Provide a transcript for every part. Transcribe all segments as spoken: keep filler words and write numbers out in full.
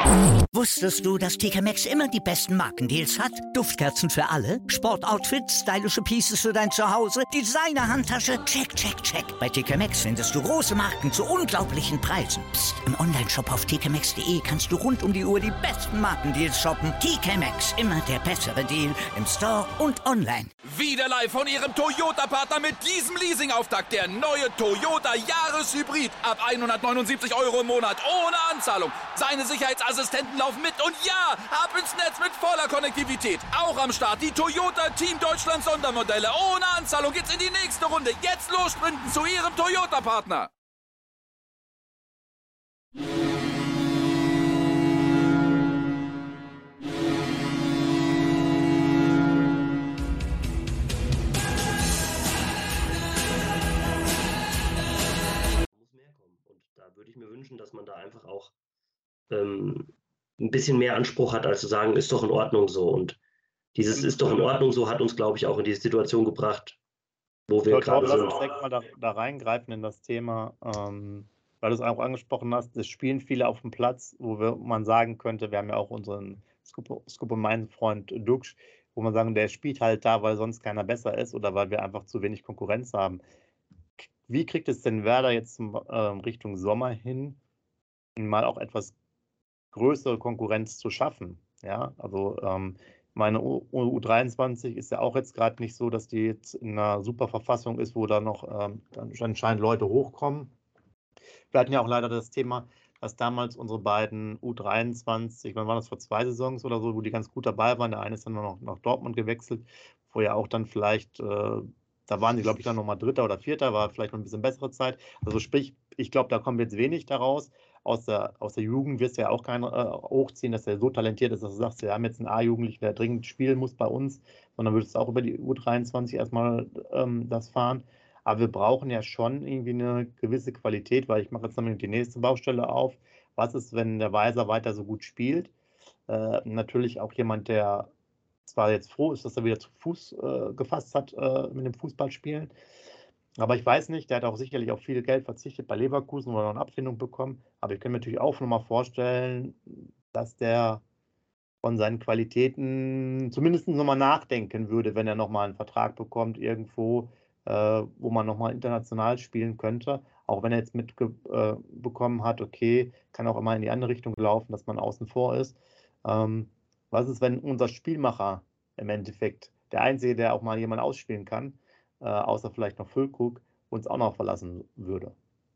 Wusstest du, dass T K Maxx immer die besten Markendeals hat? Duftkerzen für alle, Sportoutfits, stylische Pieces für dein Zuhause, Designer-Handtasche, check, check, check. Bei T K Maxx findest du große Marken zu unglaublichen Preisen. Psst. Im Onlineshop auf t k maxx punkt d e kannst du rund um die Uhr die besten Markendeals shoppen. T K Maxx, immer der bessere Deal im Store und online. Wieder live von Ihrem Toyota-Partner mit diesem Leasing-Auftakt. Der neue Toyota Jahreshybrid. Ab hundertneunundsiebzig Euro im Monat. Ohne Anzahlung. Seine Sicherheitsassistenten laufen mit. Und ja, ab ins Netz mit voller Konnektivität. Auch am Start die Toyota Team Deutschland Sondermodelle. Ohne Anzahlung geht's in die nächste Runde. Jetzt los sprinten zu Ihrem Toyota-Partner. Würde ich mir wünschen, dass man da einfach auch ähm, ein bisschen mehr Anspruch hat, als zu sagen, ist doch in Ordnung so. Und dieses ist doch in Ordnung so hat uns, glaube ich, auch in diese Situation gebracht, wo wir gerade sind. Lass uns direkt mal da, da reingreifen in das Thema, ähm, weil du es auch angesprochen hast, es spielen viele auf dem Platz, wo wir, man sagen könnte, wir haben ja auch unseren Scoop und meinen Freund Dux, wo man sagen, der spielt halt da, weil sonst keiner besser ist oder weil wir einfach zu wenig Konkurrenz haben. Wie kriegt es denn Werder jetzt zum, äh, Richtung Sommer hin, mal auch etwas größere Konkurrenz zu schaffen? Ja, also ähm, meine U dreiundzwanzig ist ja auch jetzt gerade nicht so, dass die jetzt in einer super Verfassung ist, wo da noch ähm, anscheinend Leute hochkommen. Wir hatten ja auch leider das Thema, dass damals unsere beiden U dreiundzwanzig, wann war das, vor zwei Saisons oder so, wo die ganz gut dabei waren. Der eine ist dann noch nach Dortmund gewechselt, wo ja auch dann vielleicht... Äh, Da waren sie, glaube ich, dann nochmal Dritter oder Vierter, war vielleicht noch ein bisschen bessere Zeit. Also sprich, ich glaube, da kommt jetzt wenig daraus. Aus der, aus der Jugend wirst du ja auch keinen äh, hochziehen, dass er so talentiert ist, dass du sagst, wir haben jetzt einen A-Jugendlichen, der dringend spielen muss bei uns, sondern würdest auch über die U dreiundzwanzig erstmal ähm, das fahren. Aber wir brauchen ja schon irgendwie eine gewisse Qualität, weil ich mache jetzt nämlich die nächste Baustelle auf. Was ist, wenn der Weiser weiter so gut spielt? Äh, natürlich auch jemand, der zwar jetzt froh ist, dass er wieder zu Fuß äh, gefasst hat äh, mit dem Fußballspielen, aber ich weiß nicht, der hat auch sicherlich auf viel Geld verzichtet bei Leverkusen, wo er noch eine Abfindung bekommen, aber ich kann mir natürlich auch nochmal vorstellen, dass der von seinen Qualitäten zumindest nochmal nachdenken würde, wenn er nochmal einen Vertrag bekommt irgendwo, äh, wo man nochmal international spielen könnte, auch wenn er jetzt mitbekommen äh, hat, okay, kann auch immer in die andere Richtung laufen, dass man außen vor ist. Ähm, Was ist, wenn unser Spielmacher im Endeffekt, der Einzige, der auch mal jemanden ausspielen kann, äh, außer vielleicht noch Füllkrug, uns auch noch verlassen würde?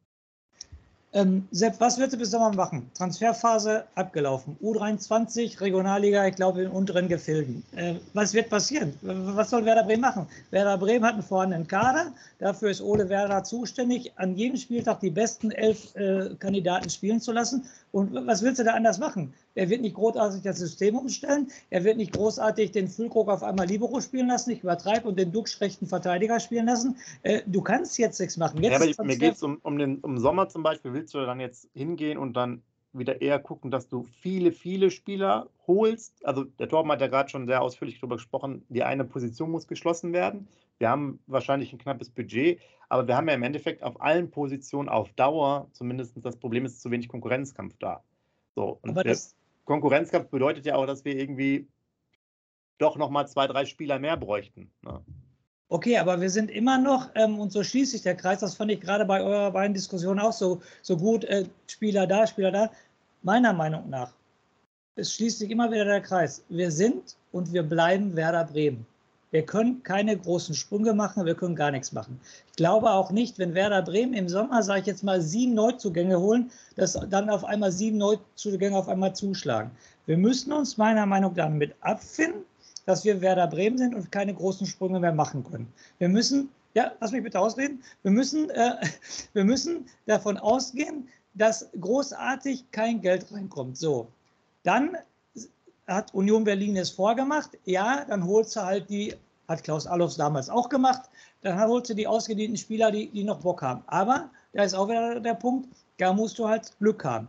Ähm, Sepp, was würdest du bis Sommer machen? Transferphase abgelaufen. U dreiundzwanzig, Regionalliga, ich glaube in den unteren Gefilden. Äh, was wird passieren? Was soll Werder Bremen machen? Werder Bremen hat einen vorhandenen Kader. Dafür ist Ole Werder zuständig, an jedem Spieltag die besten elf äh, Kandidaten spielen zu lassen. Und was willst du da anders machen? Er wird nicht großartig das System umstellen. Er wird nicht großartig den Füllkrug auf einmal Libero spielen lassen. Ich übertreibe und den Dux rechten Verteidiger spielen lassen. Äh, du kannst jetzt nichts machen. Jetzt ja, aber ich, mir geht es um, um den um Sommer zum Beispiel. Willst du dann jetzt hingehen und dann wieder eher gucken, dass du viele, viele Spieler holst? Also der Torben hat ja gerade schon sehr ausführlich darüber gesprochen, die eine Position muss geschlossen werden. Wir haben wahrscheinlich ein knappes Budget, aber wir haben ja im Endeffekt auf allen Positionen auf Dauer zumindest das Problem, ist zu wenig Konkurrenzkampf da. So, und aber das Konkurrenzkampf bedeutet ja auch, dass wir irgendwie doch nochmal zwei, drei Spieler mehr bräuchten. Ne? Okay, aber wir sind immer noch, ähm, und so schließt sich der Kreis, das fand ich gerade bei eurer beiden Diskussionen auch so, so gut, äh, Spieler da, Spieler da. Meiner Meinung nach, es schließt sich immer wieder der Kreis. Wir sind und wir bleiben Werder Bremen. Wir können keine großen Sprünge machen, wir können gar nichts machen. Ich glaube auch nicht, wenn Werder Bremen im Sommer, sage ich jetzt mal, sieben Neuzugänge holen, dass dann auf einmal sieben Neuzugänge auf einmal zuschlagen. Wir müssen uns meiner Meinung nach damit abfinden, dass wir Werder Bremen sind und keine großen Sprünge mehr machen können. Wir müssen, ja, lass mich bitte ausreden, wir müssen, äh, wir müssen davon ausgehen, dass großartig kein Geld reinkommt. So, dann hat Union Berlin es vorgemacht, ja, dann holst du halt die, hat Klaus Allofs damals auch gemacht, dann holst du die ausgedienten Spieler, die, die noch Bock haben. Aber da ist auch wieder der Punkt, da musst du halt Glück haben.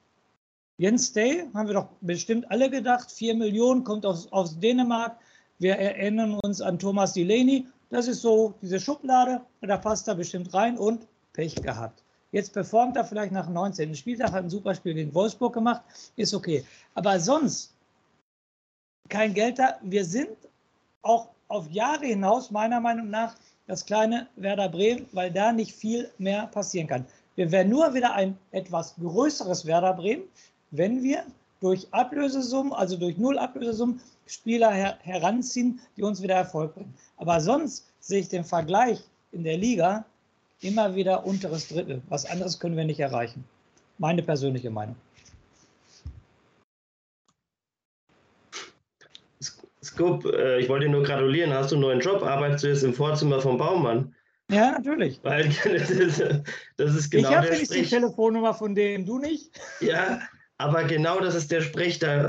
Jens Day, haben wir doch bestimmt alle gedacht, vier Millionen, kommt aus, aus Dänemark. Wir erinnern uns an Thomas Delaney. Das ist so diese Schublade, da passt er bestimmt rein und Pech gehabt. Jetzt performt er vielleicht nach dem neunzehnten Spieltag, hat ein super Spiel gegen Wolfsburg gemacht, ist okay. Aber sonst kein Geld da. Wir sind auch auf Jahre hinaus, meiner Meinung nach, das kleine Werder Bremen, weil da nicht viel mehr passieren kann. Wir wären nur wieder ein etwas größeres Werder Bremen, wenn wir durch Ablösesummen, also durch Null Ablösesummen, Spieler her heranziehen, die uns wieder Erfolg bringen. Aber sonst sehe ich den Vergleich in der Liga immer wieder unteres Drittel. Was anderes können wir nicht erreichen. Meine persönliche Meinung. Scoop, äh, ich wollte dir nur gratulieren. Hast du einen neuen Job? Arbeitest du jetzt im Vorzimmer vom Baumann? Ja, natürlich. Weil das ist, das ist genau ich habe der nicht Sprech. die Telefonnummer von dem, du nicht? Ja, aber genau das ist der Sprech. Da,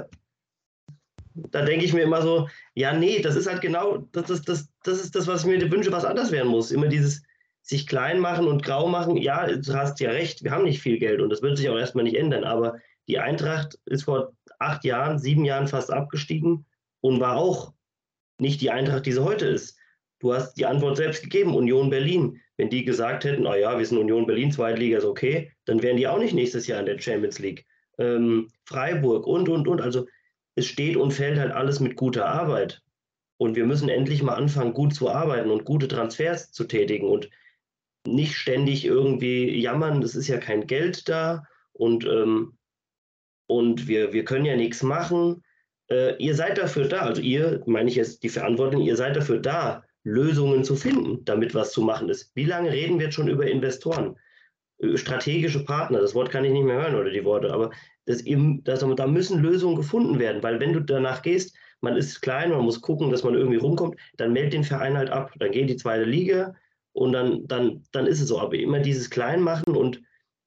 da denke ich mir immer so, ja, nee, das ist halt genau, das ist das, das, ist das, was ich mir wünsche, was anders werden muss. Immer dieses sich klein machen und grau machen. Ja, du hast ja recht, wir haben nicht viel Geld und das wird sich auch erstmal nicht ändern. Aber die Eintracht ist vor acht Jahren, sieben Jahren fast abgestiegen und war auch nicht die Eintracht, die sie heute ist. Du hast die Antwort selbst gegeben, Union Berlin. Wenn die gesagt hätten, oh ja, wir sind Union Berlin, zweite Liga ist okay, dann wären die auch nicht nächstes Jahr in der Champions League. Ähm, Freiburg und, und, und. Also es steht und fällt halt alles mit guter Arbeit. Und wir müssen endlich mal anfangen, gut zu arbeiten und gute Transfers zu tätigen und nicht ständig irgendwie jammern, es ist ja kein Geld da und, ähm, und wir, wir können ja nichts machen. Äh, ihr seid dafür da, also ihr, meine ich jetzt die Verantwortlichen, ihr seid dafür da, Lösungen zu finden, damit was zu machen ist. Wie lange reden wir jetzt schon über Investoren? Strategische Partner, das Wort kann ich nicht mehr hören oder die Worte, aber das eben, das, da müssen Lösungen gefunden werden, weil wenn du danach gehst, man ist klein, man muss gucken, dass man irgendwie rumkommt, dann meldet den Verein halt ab, dann geht die zweite Liga und dann, dann, dann ist es so, aber immer dieses Kleinmachen und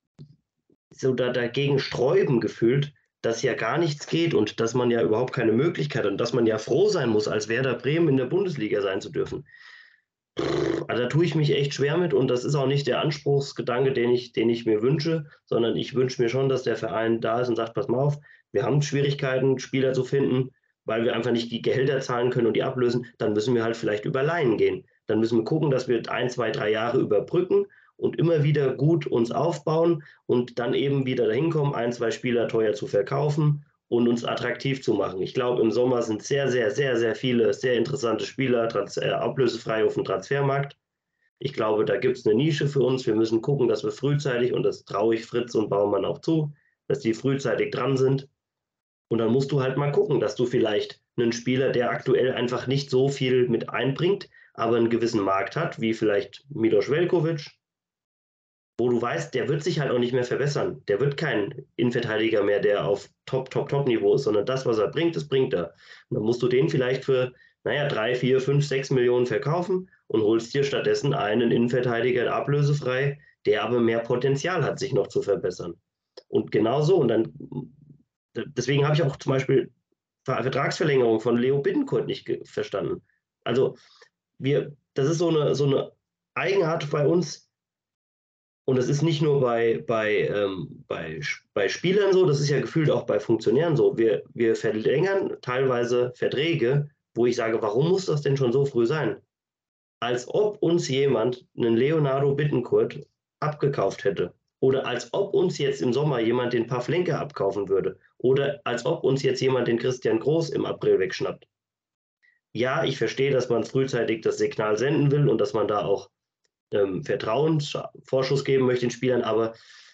so da, dagegen sträuben gefühlt, dass ja gar nichts geht und dass man ja überhaupt keine Möglichkeit hat und dass man ja froh sein muss, als Werder Bremen in der Bundesliga sein zu dürfen. Also da tue ich mich echt schwer mit und das ist auch nicht der Anspruchsgedanke, den ich, den ich mir wünsche, sondern ich wünsche mir schon, dass der Verein da ist und sagt, pass mal auf, wir haben Schwierigkeiten, Spieler zu finden, weil wir einfach nicht die Gehälter zahlen können und die ablösen, dann müssen wir halt vielleicht über Leihen gehen. Dann müssen wir gucken, dass wir ein, zwei, drei Jahre überbrücken und immer wieder gut uns aufbauen und dann eben wieder dahin kommen, ein, zwei Spieler teuer zu verkaufen und uns attraktiv zu machen. Ich glaube, im Sommer sind sehr, sehr, sehr, sehr viele sehr interessante Spieler trans- äh, ablösefrei auf dem Transfermarkt. Ich glaube, da gibt es eine Nische für uns. Wir müssen gucken, dass wir frühzeitig, und das traue ich Fritz und Baumann auch zu, dass die frühzeitig dran sind. Und dann musst du halt mal gucken, dass du vielleicht einen Spieler, der aktuell einfach nicht so viel mit einbringt, aber einen gewissen Markt hat, wie vielleicht Milos Veljković, wo du weißt, der wird sich halt auch nicht mehr verbessern. Der wird kein Innenverteidiger mehr, der auf Top, Top, Top-Niveau ist, sondern das, was er bringt, das bringt er. Und dann musst du den vielleicht für, naja, drei, vier, fünf, sechs Millionen verkaufen und holst dir stattdessen einen Innenverteidiger ablösefrei, der aber mehr Potenzial hat, sich noch zu verbessern. Und genauso, und dann, deswegen habe ich auch zum Beispiel Vertragsverlängerung von Leo Bittencourt nicht verstanden. Also, wir, das ist so eine, so eine Eigenart bei uns. Und das ist nicht nur bei, bei, ähm, bei, bei Spielern so, das ist ja gefühlt auch bei Funktionären so. Wir, wir verlängern teilweise Verträge, wo ich sage, warum muss das denn schon so früh sein? Als ob uns jemand einen Leonardo Bittencourt abgekauft hätte. Oder als ob uns jetzt im Sommer jemand den Pavlenka abkaufen würde. Oder als ob uns jetzt jemand den Christian Groß im April wegschnappt. Ja, ich verstehe, dass man frühzeitig das Signal senden will und dass man da auch Ähm, Vertrauensvorschuss geben möchte den Spielern, aber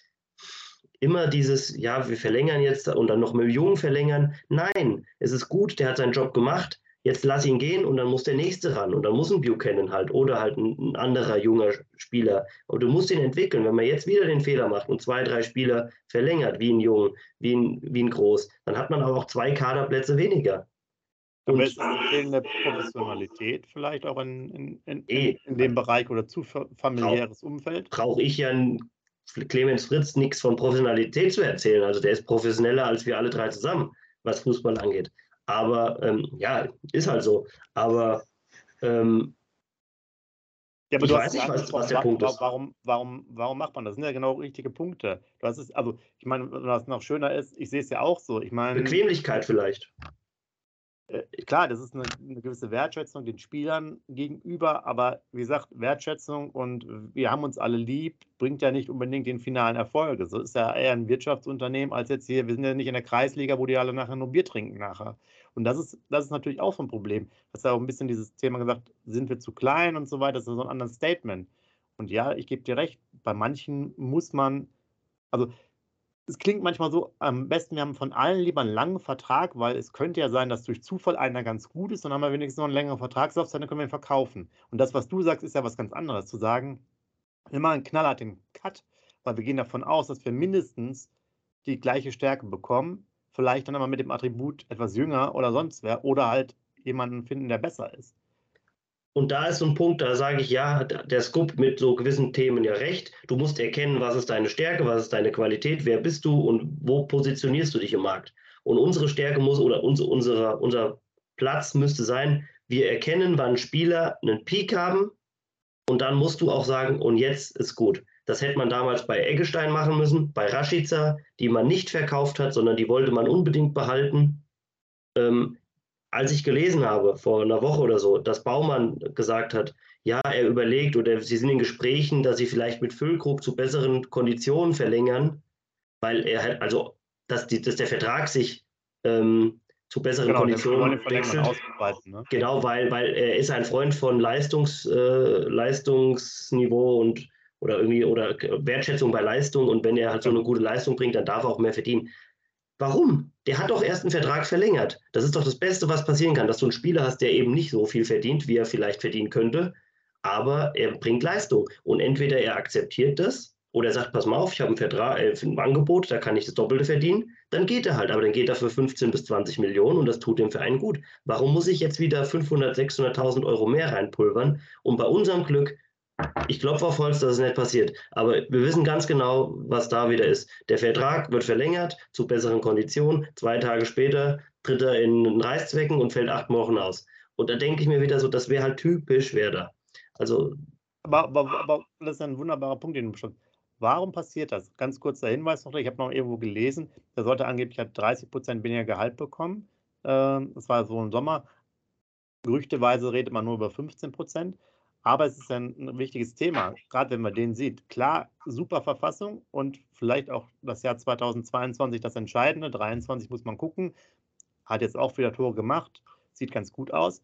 immer dieses, ja, wir verlängern jetzt und dann noch Millionen verlängern. Nein, es ist gut, der hat seinen Job gemacht, jetzt lass ihn gehen und dann muss der Nächste ran und dann muss ein Buchanan halt oder halt ein, ein anderer junger Spieler. Und du musst ihn entwickeln. Wenn man jetzt wieder den Fehler macht und zwei, drei Spieler verlängert, wie ein Jung, wie ein, wie ein Groß, dann hat man aber auch zwei Kaderplätze weniger. Aber ist das fehlende Professionalität vielleicht auch in, in, in, eh, in dem Bereich oder zu familiäres Umfeld? Brauche ich ja einen Clemens Fritz nichts von Professionalität zu erzählen. Also der ist professioneller als wir alle drei zusammen, was Fußball angeht. Aber ähm, ja, ist halt so. Aber, ähm, ja, aber ich du weiß nicht, was, was der warum, Punkt ist. Warum, warum, warum macht man das? Das sind ja genau richtige Punkte. Du hast es, also ich meine, was noch schöner ist, ich sehe es ja auch so. Ich meine, Bequemlichkeit vielleicht. Äh, klar, das ist eine, eine gewisse Wertschätzung den Spielern gegenüber, aber wie gesagt, Wertschätzung und wir haben uns alle lieb, bringt ja nicht unbedingt den finalen Erfolg. So ist ja eher ein Wirtschaftsunternehmen als jetzt hier, wir sind ja nicht in der Kreisliga, wo die alle nachher nur Bier trinken nachher. Und das ist, das ist natürlich auch so ein Problem. Das ist ja auch ein bisschen dieses Thema gesagt, sind wir zu klein und so weiter, das ist so ein anderes Statement. Und ja, ich gebe dir recht, bei manchen muss man, also es klingt manchmal so, am besten, wir haben von allen lieber einen langen Vertrag, weil es könnte ja sein, dass durch Zufall einer ganz gut ist, dann haben wir wenigstens noch einen längeren Vertragslaufzeit, dann können wir ihn verkaufen. Und das, was du sagst, ist ja was ganz anderes, zu sagen, wir machen einen knallharten Cut, weil wir gehen davon aus, dass wir mindestens die gleiche Stärke bekommen, vielleicht dann aber mit dem Attribut etwas jünger oder sonst wer, oder halt jemanden finden, der besser ist. Und da ist so ein Punkt, da sage ich, ja, hat der Scoop mit so gewissen Themen ja recht. Du musst erkennen, was ist deine Stärke, was ist deine Qualität, wer bist du und wo positionierst du dich im Markt. Und unsere Stärke muss oder unser, unser, unser Platz müsste sein, wir erkennen, wann Spieler einen Peak haben und dann musst du auch sagen, und jetzt ist gut. Das hätte man damals bei Eggestein machen müssen, bei Rashica, die man nicht verkauft hat, sondern die wollte man unbedingt behalten. Ähm, Als ich gelesen habe, vor einer Woche oder so, dass Baumann gesagt hat, ja, er überlegt oder sie sind in Gesprächen, dass sie vielleicht mit Füllkrug zu besseren Konditionen verlängern, weil er halt, also, dass, die, dass der Vertrag sich ähm, zu besseren Genau, Konditionen wechselt. Ne? Genau, weil, weil er ist ein Freund von Leistungs, äh, Leistungsniveau und oder irgendwie oder Wertschätzung bei Leistung und wenn er halt so eine gute Leistung bringt, dann darf er auch mehr verdienen. Warum? Der hat doch erst einen Vertrag verlängert. Das ist doch das Beste, was passieren kann, dass du einen Spieler hast, der eben nicht so viel verdient, wie er vielleicht verdienen könnte, aber er bringt Leistung. Und entweder er akzeptiert das oder er sagt, pass mal auf, ich habe einen Vertrag, äh, ein Angebot, da kann ich das Doppelte verdienen, dann geht er halt. Aber dann geht er für fünfzehn bis zwanzig Millionen und das tut dem Verein gut. Warum muss ich jetzt wieder fünfhundert, sechshunderttausend Euro mehr reinpulvern? Und bei unserem Glück, ich klopfe auf Holz, dass es nicht passiert. Aber wir wissen ganz genau, was da wieder ist. Der Vertrag wird verlängert zu besseren Konditionen. Zwei Tage später tritt er in Reißzwecken und fällt acht Wochen aus. Und da denke ich mir wieder so, das wäre halt typisch Werder. Also. Aber, aber, aber das ist ein wunderbarer Punkt, den du bestimmt. Warum passiert das? Ganz kurzer Hinweis noch, ich habe noch irgendwo gelesen, der sollte angeblich halt dreißig Prozent weniger Gehalt bekommen. Das war so im Sommer. Gerüchteweise redet man nur über fünfzehn Prozent. Aber es ist ein wichtiges Thema, gerade wenn man den sieht. Klar, super Verfassung und vielleicht auch das Jahr zweitausendzweiundzwanzig das Entscheidende. dreiundzwanzig muss man gucken. Hat jetzt auch wieder Tore gemacht. Sieht ganz gut aus.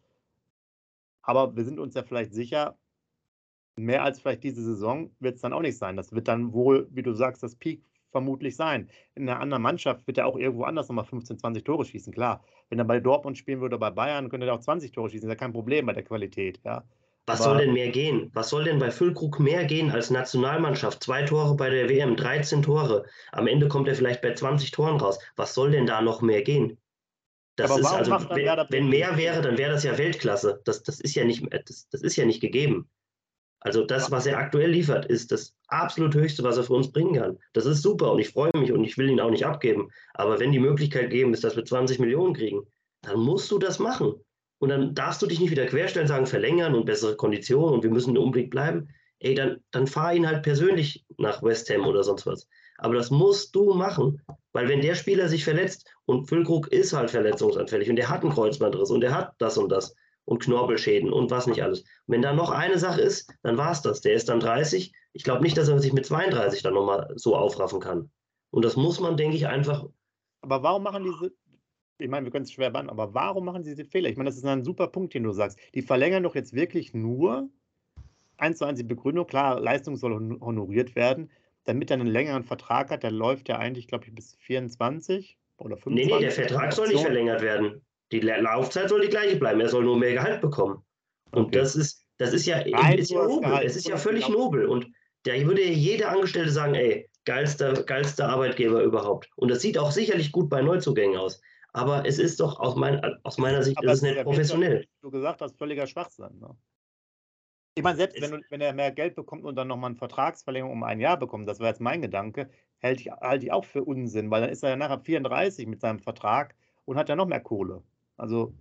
Aber wir sind uns ja vielleicht sicher, mehr als vielleicht diese Saison wird es dann auch nicht sein. Das wird dann wohl, wie du sagst, das Peak vermutlich sein. In einer anderen Mannschaft wird er auch irgendwo anders nochmal fünfzehn, zwanzig Tore schießen, klar. Wenn er bei Dortmund spielen würde oder bei Bayern, könnte er auch zwanzig Tore schießen. Das ist ja kein Problem bei der Qualität, ja. Was Aber soll denn mehr gehen? Was soll denn bei Füllkrug mehr gehen als Nationalmannschaft? Zwei Tore bei der W M, dreizehn Tore. Am Ende kommt er vielleicht bei zwanzig Toren raus. Was soll denn da noch mehr gehen? Das Aber ist warum also, macht dann wenn, Werder wenn mehr wäre, dann wäre das ja Weltklasse. Das, das, ist ja nicht, das, das ist ja nicht gegeben. Also das, was er aktuell liefert, ist das absolut Höchste, was er für uns bringen kann. Das ist super und ich freue mich und ich will ihn auch nicht abgeben. Aber wenn die Möglichkeit gegeben ist, dass wir zwanzig Millionen kriegen, dann musst du das machen. Und dann darfst du dich nicht wieder querstellen, sagen, verlängern und bessere Konditionen und wir müssen unbedingt bleiben. Ey, dann, dann fahr ihn halt persönlich nach West Ham oder sonst was. Aber das musst du machen, weil wenn der Spieler sich verletzt und Füllkrug ist halt verletzungsanfällig und der hat einen Kreuzbandriss und der hat das und das und Knorpelschäden und was nicht alles. Und wenn da noch eine Sache ist, dann war es das. Der ist dann dreißig. Ich glaube nicht, dass er sich mit zweiunddreißig dann nochmal so aufraffen kann. Und das muss man, denke ich, einfach. Aber warum machen diese... Ich meine, wir können es schwer beantworten, aber warum machen sie diese Fehler? Ich meine, das ist ein super Punkt, den du sagst. Die verlängern doch jetzt wirklich nur eins zu eins die Begründung, klar, Leistung soll honoriert werden, damit er einen längeren Vertrag hat, der läuft ja eigentlich, glaube ich, bis vierundzwanzig oder fünfundzwanzig. Nee, nee, der Vertrag soll nicht verlängert werden. Die Laufzeit soll die gleiche bleiben. Er soll nur mehr Gehalt bekommen. Und okay. das ist, das ist ja, ist ja nobel. Gehalt. Es ist ja völlig nobel. Und da würde jeder Angestellte sagen, ey, geilster, geilster Arbeitgeber überhaupt. Und das sieht auch sicherlich gut bei Neuzugängen aus. Aber es ist doch aus, mein, aus meiner Sicht ist es nicht professionell. Wie du gesagt hast, völliger Schwachsinn. Ne? Ich meine, selbst wenn, du, wenn er mehr Geld bekommt und dann nochmal eine Vertragsverlängerung um ein Jahr bekommt, das war jetzt mein Gedanke, halte ich, halte ich auch für Unsinn, weil dann ist er ja nachher vierunddreißig mit seinem Vertrag und hat ja noch mehr Kohle. Also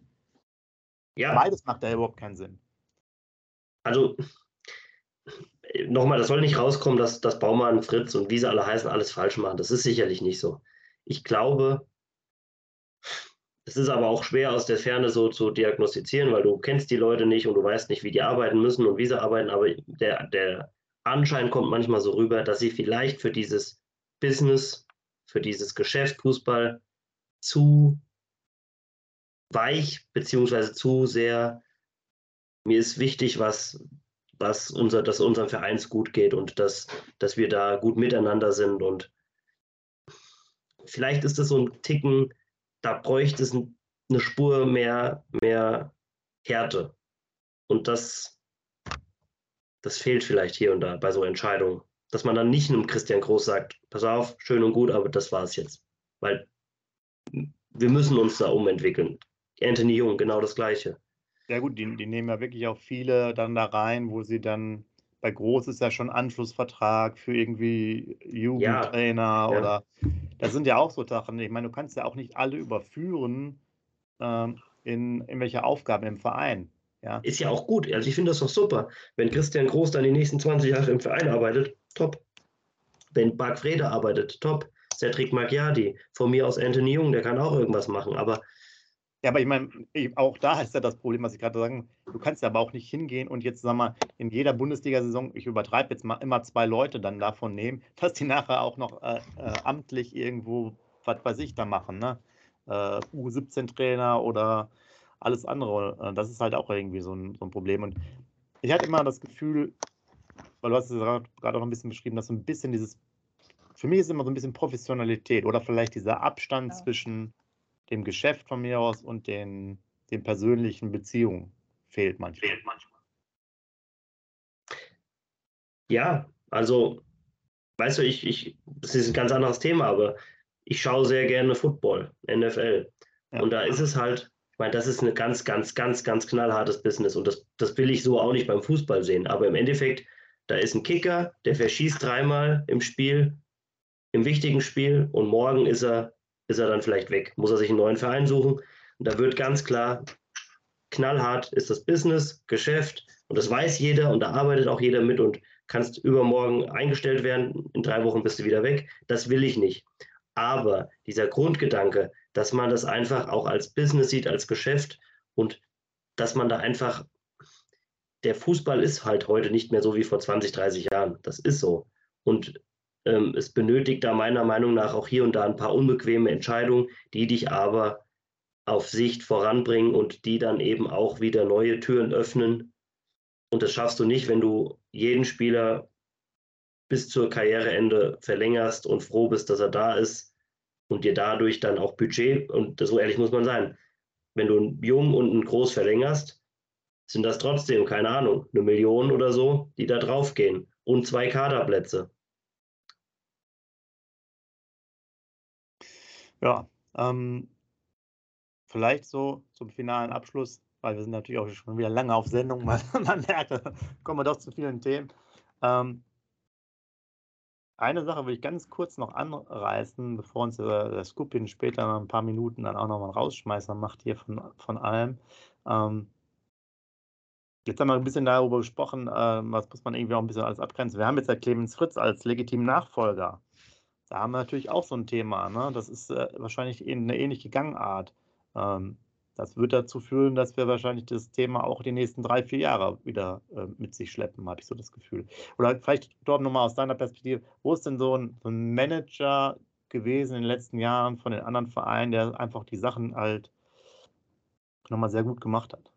ja. Beides macht da überhaupt keinen Sinn. Also nochmal, das soll nicht rauskommen, dass, dass Baumann, Fritz und wie sie alle heißen, alles falsch machen. Das ist sicherlich nicht so. Ich glaube, Das ist aber auch schwer aus der Ferne so zu diagnostizieren, weil du kennst die Leute nicht und du weißt nicht, wie die arbeiten müssen und wie sie arbeiten. Aber der, der Anschein kommt manchmal so rüber, dass sie vielleicht für dieses Business, für dieses Geschäft Fußball zu weich beziehungsweise zu sehr, mir ist wichtig, was, was unser, dass unserem Verein gut geht und dass, dass wir da gut miteinander sind. Und vielleicht ist das so ein Ticken, da bräuchte es eine Spur mehr, mehr Härte. Und das, das fehlt vielleicht hier und da bei so Entscheidungen. Dass man dann nicht einem Christian Groß sagt, pass auf, schön und gut, aber das war es jetzt. Weil wir müssen uns da umentwickeln. Anthony Jung, genau das Gleiche. Ja gut, die, die nehmen ja wirklich auch viele dann da rein, wo sie dann, bei Groß ist ja schon Anschlussvertrag für irgendwie Jugendtrainer Ja, ja. oder, das sind ja auch so Sachen. Ich meine, du kannst ja auch nicht alle überführen ähm, in irgendwelche Aufgaben im Verein. Ja. Ist ja auch gut. Also ich finde das doch super. Wenn Christian Groß dann die nächsten zwanzig Jahre im Verein arbeitet, top. Wenn Bark Frede arbeitet, top. Cedric Maggiardi, von mir aus Anthony Jung, der kann auch irgendwas machen, aber Ja, aber ich meine, auch da ist ja das Problem, was ich gerade sagen, du kannst ja aber auch nicht hingehen und jetzt, sag mal, in jeder Bundesliga-Saison, ich übertreibe jetzt mal, immer zwei Leute dann davon nehmen, dass die nachher auch noch äh, äh, amtlich irgendwo, was weiß ich, da machen, ne? Äh, U siebzehn Trainer oder alles andere. Das ist halt auch irgendwie so ein, so ein Problem. Und ich hatte immer das Gefühl, weil du hast es gerade auch noch ein bisschen beschrieben, dass so ein bisschen dieses, für mich ist immer so ein bisschen Professionalität oder vielleicht dieser Abstand Ja. zwischen dem Geschäft von mir aus und den, den persönlichen Beziehungen fehlt manchmal. Fehlt manchmal. Ja, also, weißt du, ich, ich, das ist ein ganz anderes Thema, aber ich schaue sehr gerne Football, N F L. Ja. Und da ist es halt, ich meine, das ist ein ganz, ganz, ganz, ganz knallhartes Business und das, das will ich so auch nicht beim Fußball sehen. Aber im Endeffekt, da ist ein Kicker, der verschießt dreimal im Spiel, im wichtigen Spiel und morgen ist er ist er dann vielleicht weg. Muss er sich einen neuen Verein suchen. Und da wird ganz klar, knallhart ist das Business, Geschäft und das weiß jeder und da arbeitet auch jeder mit und kannst übermorgen eingestellt werden, in drei Wochen bist du wieder weg. Das will ich nicht. Aber dieser Grundgedanke, dass man das einfach auch als Business sieht, als Geschäft und dass man da einfach, der Fußball ist halt heute nicht mehr so wie vor zwanzig, dreißig Jahren. Das ist so. Und Ähm, es benötigt da meiner Meinung nach auch hier und da ein paar unbequeme Entscheidungen, die dich aber auf Sicht voranbringen und die dann eben auch wieder neue Türen öffnen. Und das schaffst du nicht, wenn du jeden Spieler bis zur Karriereende verlängerst und froh bist, dass er da ist und dir dadurch dann auch Budget, und so ehrlich muss man sein, wenn du einen Jung und einen Groß verlängerst, sind das trotzdem, keine Ahnung, eine Million oder so, die da draufgehen und zwei Kaderplätze. Ja, ähm, vielleicht so zum finalen Abschluss, weil wir sind natürlich auch schon wieder lange auf Sendung, weil man merkt, da kommen wir doch zu vielen Themen. Ähm, eine Sache will ich ganz kurz noch anreißen, bevor uns der, der Skupin später nach ein paar Minuten dann auch nochmal einen Rausschmeißer macht hier von, von allem. Ähm, jetzt haben wir ein bisschen darüber gesprochen, äh, was muss man irgendwie auch ein bisschen alles abgrenzen. Wir haben jetzt ja Clemens Fritz als legitimen Nachfolger. Da haben wir natürlich auch so ein Thema. Ne? Das ist äh, wahrscheinlich eine ähnliche Gangart. Ähm, das wird dazu führen, dass wir wahrscheinlich das Thema auch die nächsten drei, vier Jahre wieder äh, mit sich schleppen, habe ich so das Gefühl. Oder vielleicht, Torben, nochmal aus deiner Perspektive, wo ist denn so ein, so ein Manager gewesen in den letzten Jahren von den anderen Vereinen, der einfach die Sachen halt nochmal sehr gut gemacht hat?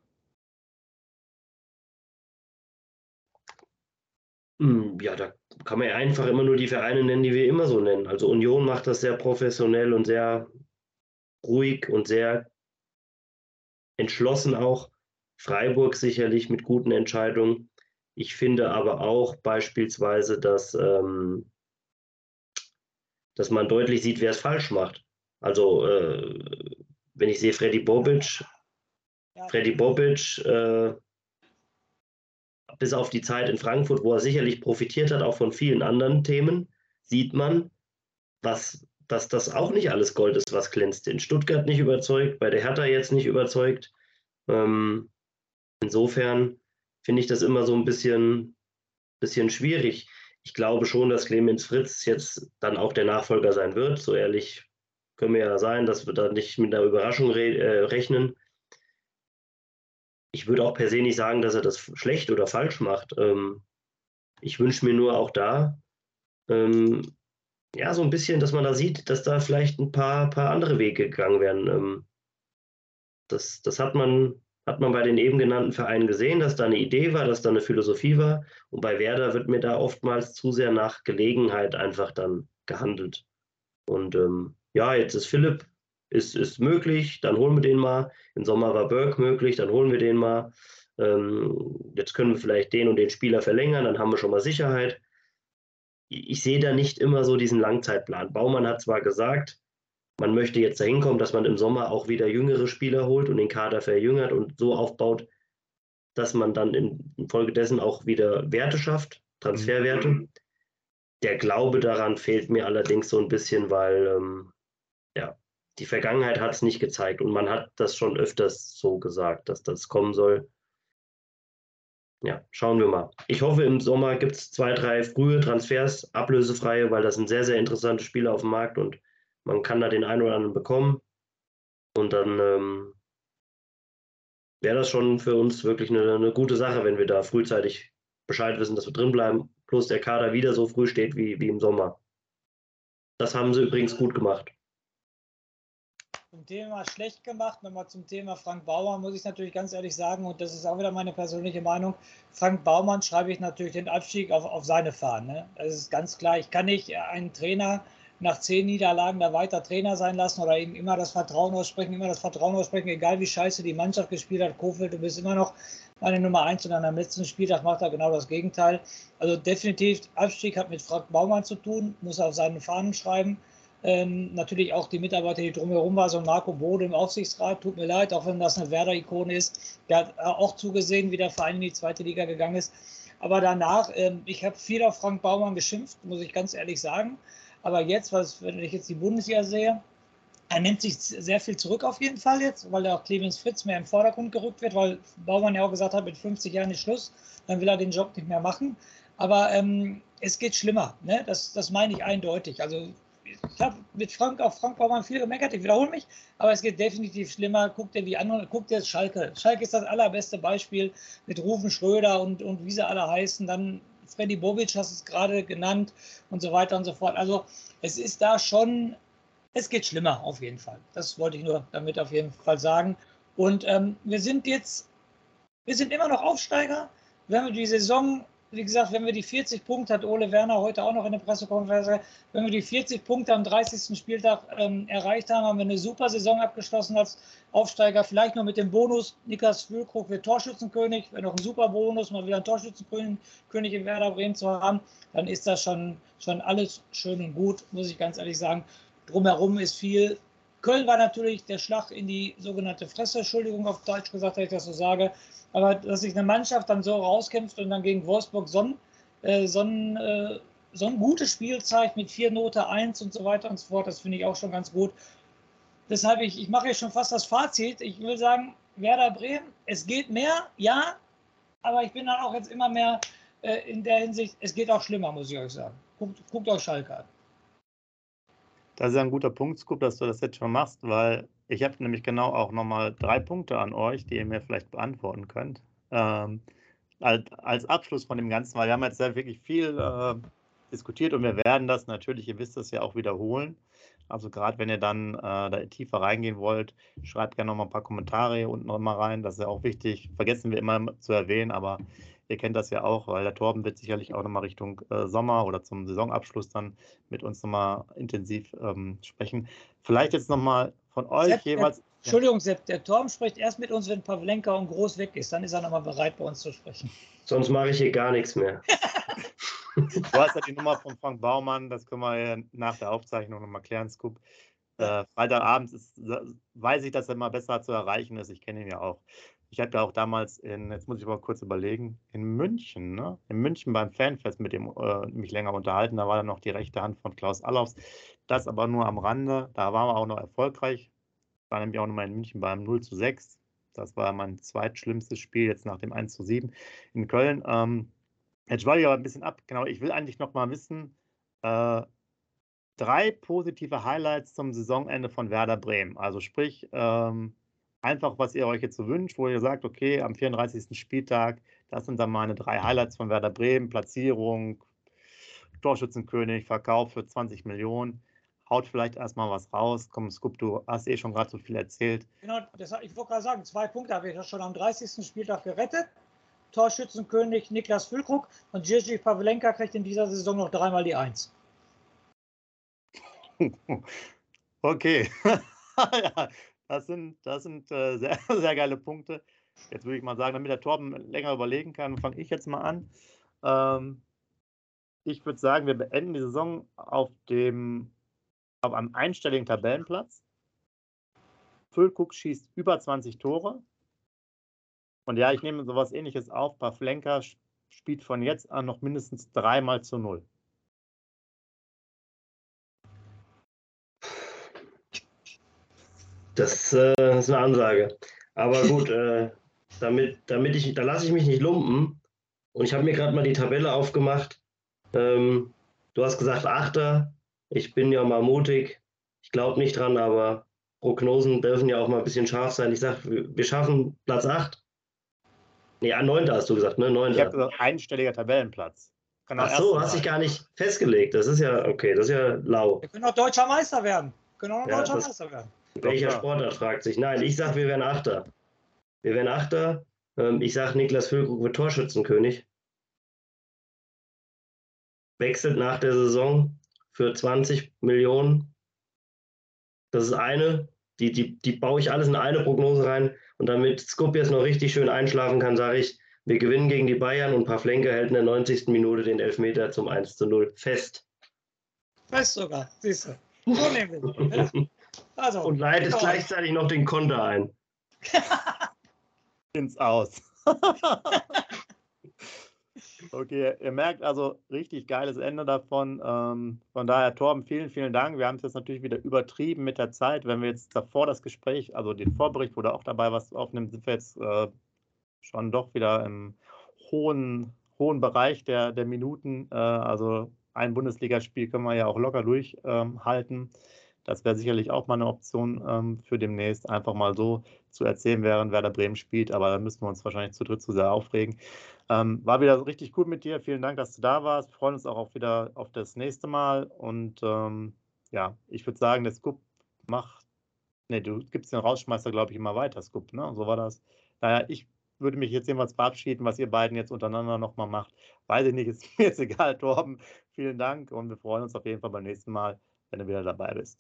Ja, da kann man ja einfach immer nur die Vereine nennen, die wir immer so nennen. Also Union macht das sehr professionell und sehr ruhig und sehr entschlossen auch. Freiburg sicherlich mit guten Entscheidungen. Ich finde aber auch beispielsweise, dass, ähm, dass man deutlich sieht, wer es falsch macht. Also äh, wenn ich sehe Freddy Bobic, Ja. Freddy Bobic, äh, bis auf die Zeit in Frankfurt, wo er sicherlich profitiert hat, auch von vielen anderen Themen, sieht man, was, dass das auch nicht alles Gold ist, was glänzt. In Stuttgart nicht überzeugt, bei der Hertha jetzt nicht überzeugt. Ähm, insofern finde ich das immer so ein bisschen, bisschen schwierig. Ich glaube schon, dass Clemens Fritz jetzt dann auch der Nachfolger sein wird. So ehrlich Können wir ja sein, dass wir da nicht mit einer Überraschung re äh, rechnen. Ich würde auch per se nicht sagen, dass er das schlecht oder falsch macht. Ähm, ich wünsche mir nur auch da, ähm, ja, so ein bisschen, dass man da sieht, dass da vielleicht ein paar, paar andere Wege gegangen werden. Ähm, das das hat, man, hat man bei den eben genannten Vereinen gesehen, dass da eine Idee war, dass da eine Philosophie war. Und bei Werder wird mir da oftmals zu sehr nach Gelegenheit einfach dann gehandelt. Und ähm, ja, jetzt ist Philipp, ist, ist möglich, dann holen wir den mal. Im Sommer war Burke möglich, dann holen wir den mal. Ähm, jetzt können wir vielleicht den und den Spieler verlängern, dann haben wir schon mal Sicherheit. Ich sehe da nicht immer so diesen Langzeitplan. Baumann hat zwar gesagt, man möchte jetzt dahin kommen, dass man im Sommer auch wieder jüngere Spieler holt und den Kader verjüngert und so aufbaut, dass man dann infolgedessen auch wieder Werte schafft, Transferwerte. Mhm. Der Glaube daran fehlt mir allerdings so ein bisschen, weil ähm, ja, die Vergangenheit hat es nicht gezeigt und man hat das schon öfters so gesagt, dass das kommen soll. Ja, schauen wir mal. Ich hoffe, im Sommer gibt es zwei, drei frühe Transfers, ablösefreie, weil das sind sehr, sehr interessante Spieler auf dem Markt und man kann da den einen oder anderen bekommen. Und dann ähm, wäre das schon für uns wirklich eine, eine gute Sache, wenn wir da frühzeitig Bescheid wissen, dass wir drin bleiben, plus der Kader wieder so früh steht wie, wie im Sommer. Das haben sie übrigens gut gemacht. Zum Thema schlecht gemacht, nochmal zum Thema Frank Baumann, muss ich natürlich ganz ehrlich sagen, und das ist auch wieder meine persönliche Meinung, Frank Baumann schreibe ich natürlich den Abstieg auf, auf seine Fahnen. Ne? Das ist ganz klar, ich kann nicht einen Trainer nach zehn Niederlagen da weiter Trainer sein lassen oder ihm immer das Vertrauen aussprechen, immer das Vertrauen aussprechen, egal wie scheiße die Mannschaft gespielt hat. Kofeld, du bist immer noch meine Nummer eins und an am letzten Spieltag macht er genau das Gegenteil. Also definitiv, Abstieg hat mit Frank Baumann zu tun, muss er auf seinen Fahnen schreiben. Ähm, natürlich auch die Mitarbeiter, die drumherum waren, so Marco Bode im Aufsichtsrat, tut mir leid, auch wenn das eine Werder-Ikone ist, der hat auch zugesehen, wie der Verein in die zweite Liga gegangen ist. Aber danach, ähm, ich habe viel auf Frank Baumann geschimpft, muss ich ganz ehrlich sagen. Aber jetzt, was, wenn ich jetzt die Bundesliga sehe, er nimmt sich sehr viel zurück auf jeden Fall jetzt, weil auch Clemens Fritz mehr im Vordergrund gerückt wird, weil Baumann ja auch gesagt hat, mit fünfzig Jahren ist Schluss, dann will er den Job nicht mehr machen. Aber ähm, es geht schlimmer, ne? das, das meine ich eindeutig. Also ich habe mit Frank auf Frank Baumann viel gemeckert, ich wiederhole mich, aber es geht definitiv schlimmer. Guck dir die anderen, guck dir Schalke. Schalke ist das allerbeste Beispiel mit Rufen Schröder und, und wie sie alle heißen. Dann Freddy Bobic, hast es gerade genannt und so weiter und so fort. Also es ist da schon, es geht schlimmer auf jeden Fall. Das wollte ich nur damit auf jeden Fall sagen. Und ähm, wir sind jetzt, wir sind immer noch Aufsteiger. Wenn wir die Saison, wie gesagt, wenn wir die vierzig Punkte, hat Ole Werner heute auch noch in der Pressekonferenz gesagt, wenn wir die vierzig Punkte am dreißigsten Spieltag ähm, erreicht haben, haben wir eine super Saison abgeschlossen als Aufsteiger. Vielleicht noch mit dem Bonus, Niklas Füllkrug wird Torschützenkönig, wenn noch ein super Bonus, mal wieder ein Torschützenkönig in Werder Bremen zu haben, dann ist das schon, schon alles schön und gut, muss ich ganz ehrlich sagen. Drumherum ist viel. Köln war natürlich der Schlag in die sogenannte Fresse, Entschuldigung auf Deutsch gesagt, wenn ich das so sage. Aber dass sich eine Mannschaft dann so rauskämpft und dann gegen Wolfsburg so ein, äh, so ein, äh, so ein gutes Spiel zeigt mit vier Note eins und so weiter und so fort, das finde ich auch schon ganz gut. Deshalb, ich, ich mache jetzt schon fast das Fazit. Ich will sagen, Werder Bremen, es geht mehr, ja, aber ich bin dann auch jetzt immer mehr äh, in der Hinsicht, es geht auch schlimmer, muss ich euch sagen. Guckt, guckt euch Schalke an. Das ist ja ein guter Punkt, Scoop, dass du das jetzt schon machst, weil ich habe nämlich genau auch nochmal drei Punkte an euch, die ihr mir vielleicht beantworten könnt. Ähm, als, als Abschluss von dem Ganzen, weil wir haben jetzt sehr wirklich viel äh, diskutiert und wir werden das natürlich, ihr wisst das ja auch wiederholen. Also gerade wenn ihr dann äh, da tiefer reingehen wollt, schreibt gerne nochmal ein paar Kommentare unten nochmal rein, das ist ja auch wichtig, vergessen wir immer zu erwähnen, aber ihr kennt das ja auch, weil der Torben wird sicherlich auch nochmal Richtung äh, Sommer oder zum Saisonabschluss dann mit uns nochmal intensiv ähm, sprechen. Vielleicht jetzt nochmal von euch Sepp, jeweils. Der, Entschuldigung, Sepp, der Torben spricht erst mit uns, wenn Pavlenka und Groß weg ist. Dann ist er nochmal bereit, bei uns zu sprechen. Sonst mache ich hier gar nichts mehr. Du hast ja die Nummer von Frank Baumann, das können wir ja nach der Aufzeichnung nochmal klären, Scoop. Äh, Freitagabends ist, weiß ich, dass er immer besser zu erreichen ist. Ich kenne ihn ja auch. Ich habe ja auch damals in, jetzt muss ich mal kurz überlegen, in München, ne? In München beim Fanfest mit dem äh, mich länger unterhalten. Da war dann noch die rechte Hand von Klaus Allofs. Das aber nur am Rande. Da waren wir auch noch erfolgreich. Ich war nämlich auch noch mal in München beim null zu sechs. Das war mein zweitschlimmstes Spiel jetzt nach dem eins zu sieben in Köln. Ähm, jetzt schweife ich aber ein bisschen ab. Genau, ich will eigentlich noch mal wissen, äh, drei positive Highlights zum Saisonende von Werder Bremen. Also sprich, ähm, einfach, was ihr euch jetzt so wünscht, wo ihr sagt, okay, am vierunddreißigsten Spieltag, das sind dann meine drei Highlights von Werder Bremen, Platzierung, Torschützenkönig, Verkauf für zwanzig Millionen. Haut vielleicht erstmal was raus. Komm, Scoop, du hast eh schon gerade so viel erzählt. Genau, das, ich wollte gerade sagen, zwei Punkte habe ich das schon am dreißigsten Spieltag gerettet. Torschützenkönig Niklas Füllkrug und Jiří Pavlenka kriegt in dieser Saison noch dreimal die Eins. Okay, ja, das sind, das sind äh, sehr, sehr geile Punkte. Jetzt würde ich mal sagen, damit der Torben länger überlegen kann, fange ich jetzt mal an. Ähm, ich würde sagen, wir beenden die Saison auf dem auf einem einstelligen Tabellenplatz. Füllkrug schießt über zwanzig Tore. Und ja, ich nehme sowas Ähnliches auf. Pavlenka spielt von jetzt an noch mindestens dreimal zu null. Das äh, ist eine Ansage. Aber gut, äh, damit, damit ich, da lasse ich mich nicht lumpen. Und ich habe mir gerade mal die Tabelle aufgemacht. Ähm, du hast gesagt Achter. Ich bin ja mal mutig. Ich glaube nicht dran, aber Prognosen dürfen ja auch mal ein bisschen scharf sein. Ich sage, wir schaffen Platz acht. Nee, ah, neunter hast du gesagt, ne? Neunter. Ich habe gesagt, einstelliger Tabellenplatz. Kann Ach so, hast dich gar nicht festgelegt. Das ist ja, okay, das ist ja lau. Wir können auch Deutscher Meister werden. Wir können auch Ja, Deutscher das- Meister werden. Welcher klar. Sportart, fragt sich. Nein, ich sage, wir werden Achter. Wir werden Achter. Ähm, ich sage, Niklas Füllkrug wird Torschützenkönig. Wechselt nach der Saison für zwanzig Millionen. Das ist eine. Die, die, die baue ich alles in eine Prognose rein. Und damit Scoop jetzt noch richtig schön einschlafen kann, sage ich, wir gewinnen gegen die Bayern und Pavlenka hält in der neunzigsten Minute den Elfmeter zum eins zu null fest. Fest sogar, siehst du. So nehmen wir. Ja. Also, Und leitet genau. gleichzeitig noch den Konter ein. Ins Aus. Okay, ihr merkt also, richtig geiles Ende davon. Ähm, von daher, Torben, vielen, vielen Dank. Wir haben es jetzt natürlich wieder übertrieben mit der Zeit. Wenn wir jetzt davor das Gespräch, also den Vorbericht, wo du auch dabei was aufnimmst, sind wir jetzt äh, schon doch wieder im hohen, hohen Bereich der, der Minuten. Äh, also ein Bundesligaspiel können wir ja auch locker durchhalten. Ähm, das wäre sicherlich auch mal eine Option ähm, für demnächst, einfach mal so zu erzählen, während Werder Bremen spielt. Aber da müssen wir uns wahrscheinlich zu dritt zu sehr aufregen. Ähm, war wieder richtig gut mit dir. Vielen Dank, dass du da warst. Wir freuen uns auch auf wieder auf das nächste Mal. Und ähm, ja, ich würde sagen, der Scoop macht. Ne, du gibst den Rausschmeißer, glaube ich, immer weiter, Scoop. Ne? So war das. Naja, ich würde mich jetzt jedenfalls verabschieden, was ihr beiden jetzt untereinander nochmal macht. Weiß ich nicht, ist mir jetzt egal, Torben. Vielen Dank und wir freuen uns auf jeden Fall beim nächsten Mal, wenn du wieder dabei bist.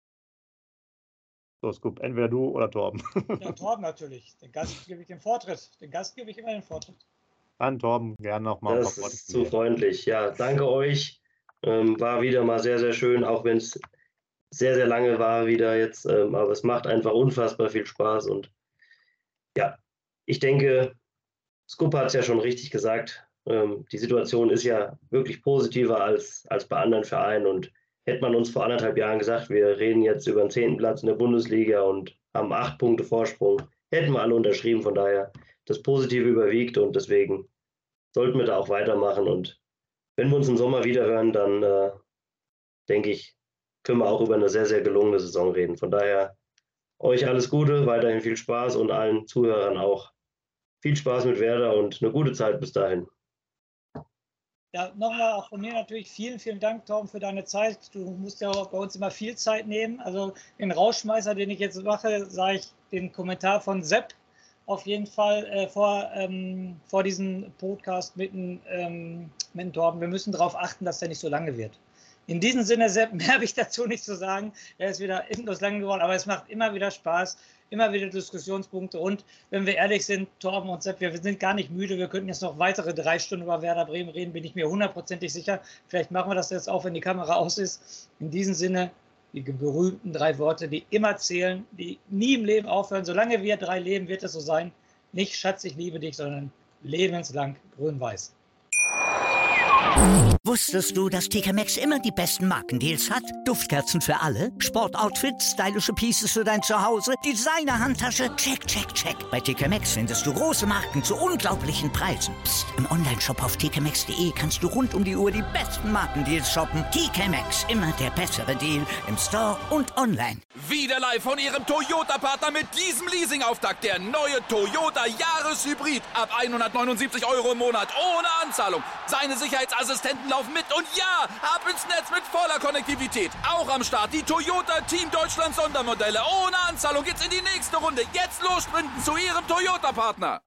So, Scoop, entweder du oder Torben. Ja, Torben natürlich. Den Gast gebe ich den Vortritt. Den Gast gebe ich immer den Vortritt. Dann Torben, gerne nochmal. Das ist zu freundlich. Ja, danke euch. Ähm, war wieder mal sehr, sehr schön, auch wenn es sehr, sehr lange war wieder jetzt. Ähm, aber es macht einfach unfassbar viel Spaß. Und ja, ich denke, Scoop hat es ja schon richtig gesagt. Ähm, die Situation ist ja wirklich positiver als, als bei anderen Vereinen. Und hätte man uns vor anderthalb Jahren gesagt, wir reden jetzt über den zehnten Platz in der Bundesliga und haben acht Punkte Vorsprung, hätten wir alle unterschrieben. Von daher, das Positive überwiegt und deswegen sollten wir da auch weitermachen. Und wenn wir uns im Sommer wieder hören, dann äh, denke ich, können wir auch über eine sehr, sehr gelungene Saison reden. Von daher, euch alles Gute, weiterhin viel Spaß und allen Zuhörern auch viel Spaß mit Werder und eine gute Zeit bis dahin. Ja, nochmal auch von mir natürlich vielen, vielen Dank, Torben, für deine Zeit. Du musst ja auch bei uns immer viel Zeit nehmen. Also den Rausschmeißer, den ich jetzt mache, sage ich den Kommentar von Sepp auf jeden Fall äh, vor, ähm, vor diesem Podcast mit dem, ähm, mit dem Torben. Wir müssen darauf achten, dass der nicht so lange wird. In diesem Sinne, Sepp, mehr habe ich dazu nicht zu sagen. Er ist wieder endlos lang geworden, aber es macht immer wieder Spaß, immer wieder Diskussionspunkte. Und wenn wir ehrlich sind, Torben und Sepp, wir sind gar nicht müde. Wir könnten jetzt noch weitere drei Stunden über Werder Bremen reden, bin ich mir hundertprozentig sicher. Vielleicht machen wir das jetzt auch, wenn die Kamera aus ist. In diesem Sinne, die berühmten drei Worte, die immer zählen, die nie im Leben aufhören. Solange wir drei leben, wird es so sein. Nicht Schatz, ich liebe dich, sondern lebenslang grün-weiß. Wusstest du, dass T K Maxx immer die besten Markendeals hat? Duftkerzen für alle, Sportoutfits, stylische Pieces für dein Zuhause, Designer-Handtasche, check, check, check. Bei T K Maxx findest du große Marken zu unglaublichen Preisen. Psst. Im Onlineshop auf t k maxx punkt d e kannst du rund um die Uhr die besten Markendeals shoppen. T K Maxx, immer der bessere Deal im Store und online. Wieder live von Ihrem Toyota-Partner mit diesem Leasing-Auftakt. Der neue Toyota Jahreshybrid. Ab hundertneunundsiebzig Euro im Monat ohne Anzahlung. Seine Sicherheitsassistenten laufen mit und ja, ab ins Netz mit voller Konnektivität. Auch am Start die Toyota Team Deutschland Sondermodelle. Ohne Anzahlung geht's in die nächste Runde. Jetzt los sprinten zu Ihrem Toyota-Partner.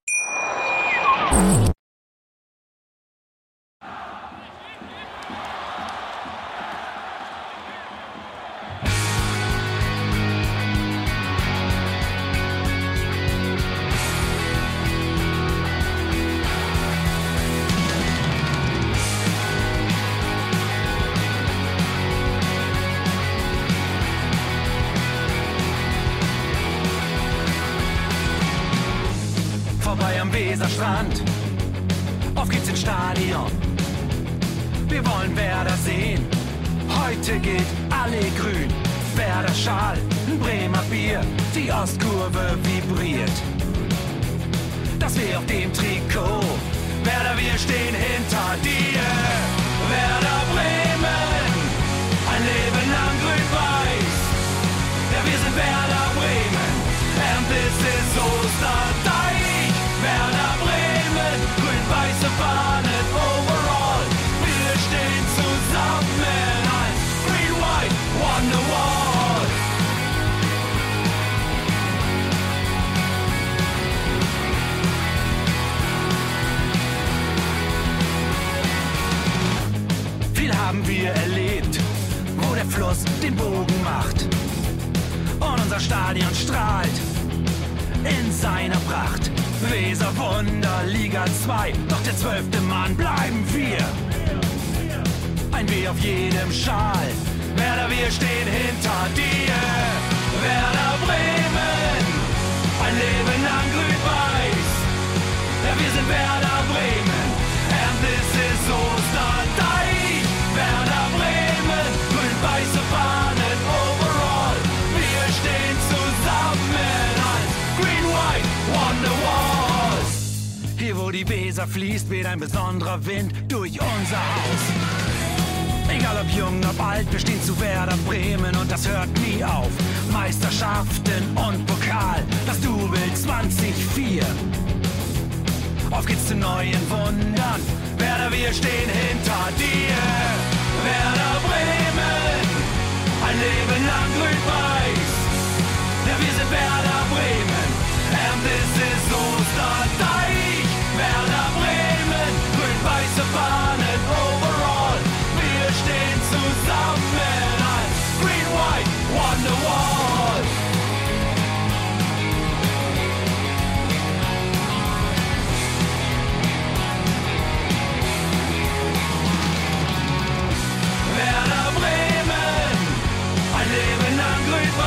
Vorbei am Weserstrand, auf geht's ins Stadion. Wir wollen Werder sehen, heute geht alle grün. Werder Schal, ein Bremer Bier, die Ostkurve vibriert. Das wir auf dem Trikot, Werder, wir stehen hinter dir. Werder Bremen, ein Leben lang grün-weiß. Ja, wir sind Werder Bremen, and this is Osterdeich. Werder Bremen, grün-weiße Fahnen overall. Wir stehen zusammen als Green-White Wonderwall. Viel haben wir erlebt, wo der Fluss den Bogen macht. Und unser Stadion strahlt in seiner Pracht. Weser Wunder, Liga zwei, doch der zwölfte Mann bleiben wir. Ein W auf jedem Schal, Werder, wir stehen hinter dir. Werder Bremen, ein Leben lang grün-weiß. Ja, wir sind Werder Bremen, and this is Osterdeich. Werder Bremen, grün-weiße Fahnen overall. Wir stehen zusammen als Green-White Wonderwall. Hier, wo die Weser fließt, weht ein besonderer Wind durch unser Haus. Egal ob jung, ob alt, wir stehen zu Werder Bremen und das hört nie auf. Meisterschaften und Pokal, das Double zwanzig vier. Auf geht's zu neuen Wundern, Werder, wir stehen hinter dir. Werder Bremen, ein Leben lang grün-weiß. Ja, wir sind Werder Bremen, and this is Osterdeich. Werder Bremen, grün-weiße Fahnen overall. Wir stehen zusammen als Green-White Wonderwall. Werder Bremen, ein Leben lang grün-weiß.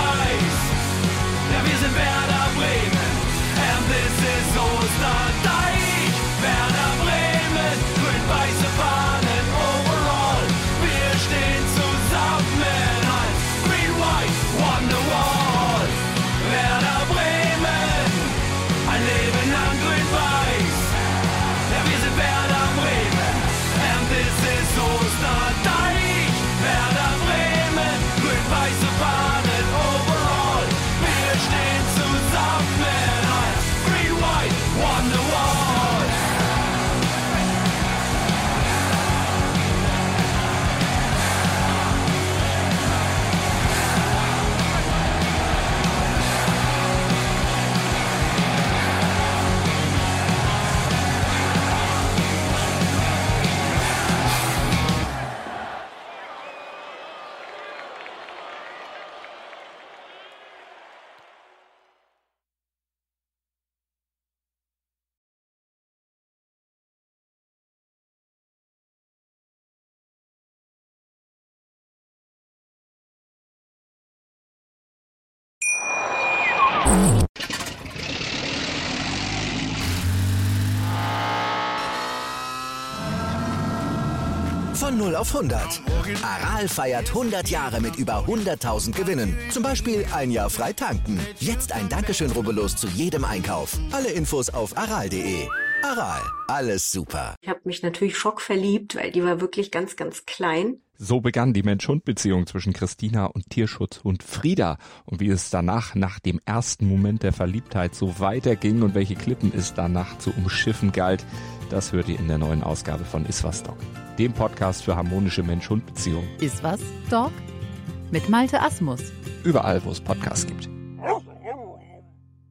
Von null auf hundert. Aral feiert hundert Jahre mit über hunderttausend Gewinnen. Zum Beispiel ein Jahr frei tanken. Jetzt ein Dankeschön, rubbellos zu jedem Einkauf. Alle Infos auf aral punkt de. Aral, alles super. Ich habe mich natürlich schockverliebt, weil die war wirklich ganz, ganz klein. So begann die Mensch-Hund-Beziehung zwischen Christina und Tierschutzhund Frieda. Und wie es danach, nach dem ersten Moment der Verliebtheit, so weiterging und welche Klippen es danach zu umschiffen galt, das hört ihr in der neuen Ausgabe von Iswas Dog, dem Podcast für harmonische Mensch-Hund-Beziehungen. Iswas Dog? Mit Malte Asmus. Überall, wo es Podcasts gibt.